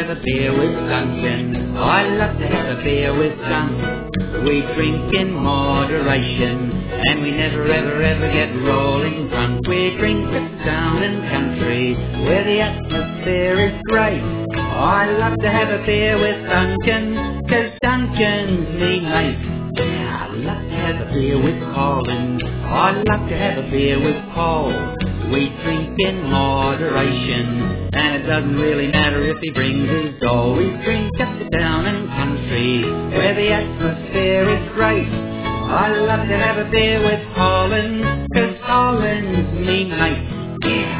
have a beer with Duncan. I love to have a beer with Duncan. We drink in moderation, and we never ever ever get rolling drunk. We drink at town and country, where the atmosphere is great. I love to have a beer with Duncan, 'cause Duncan's me mate. Yeah, I love to have a beer with Colin. I love to have a beer with Paul. We drink in moderation, and it doesn't really matter if he brings his doll. We drink up the town and country, where the atmosphere is great. I love to have a beer with Colin, 'cause Colin's me mate. Yeah.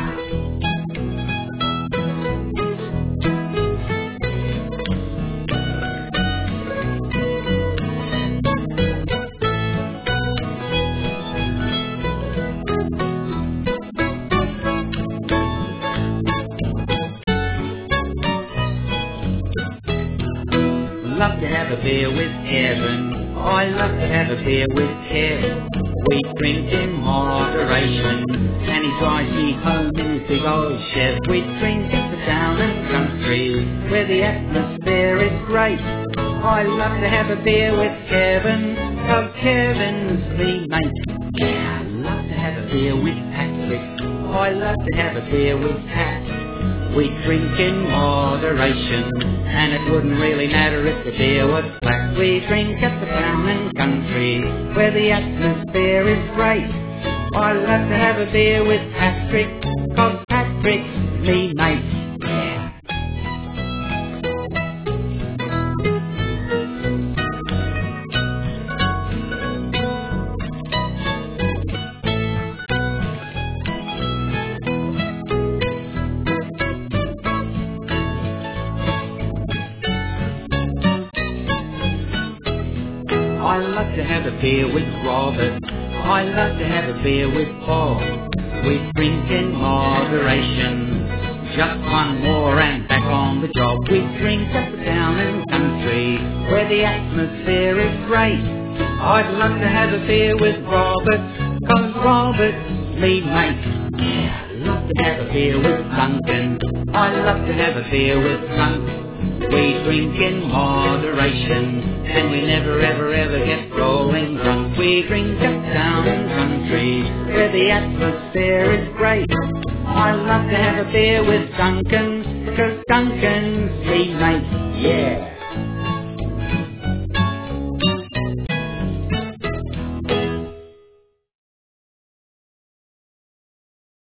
Love to have a beer with Kevin. I love to have a beer with Kevin. We drink in moderation, and he drives me home in his big old Chev. We drink at the town and country, where the atmosphere is great. I love to have a beer with Kevin, 'cause Kevin's me mate. Yeah, I love to have a beer with Patrick. I love to have a beer with Pat. We drink in moderation, and it wouldn't really matter if the beer was black. We drink at the town and country, where the atmosphere is great. I love to have a beer with Patrick, 'cause Patrick's me mate. Yeah. I love to have a beer with Robert. I love to have a beer with Paul. We drink in moderation, just one more and back on the job. We drink at the town and country, where the atmosphere is great. I'd love to have a beer with Robert, 'cause Robert's me mate. Yeah, I love to have a beer with Duncan. I love to have a beer with Duncan. We drink in moderation, and we never ever ever get rolling drunk. We drink up town and country, where the atmosphere is great. I love to have a beer with Duncan, 'cause Duncan's me mate. Yeah.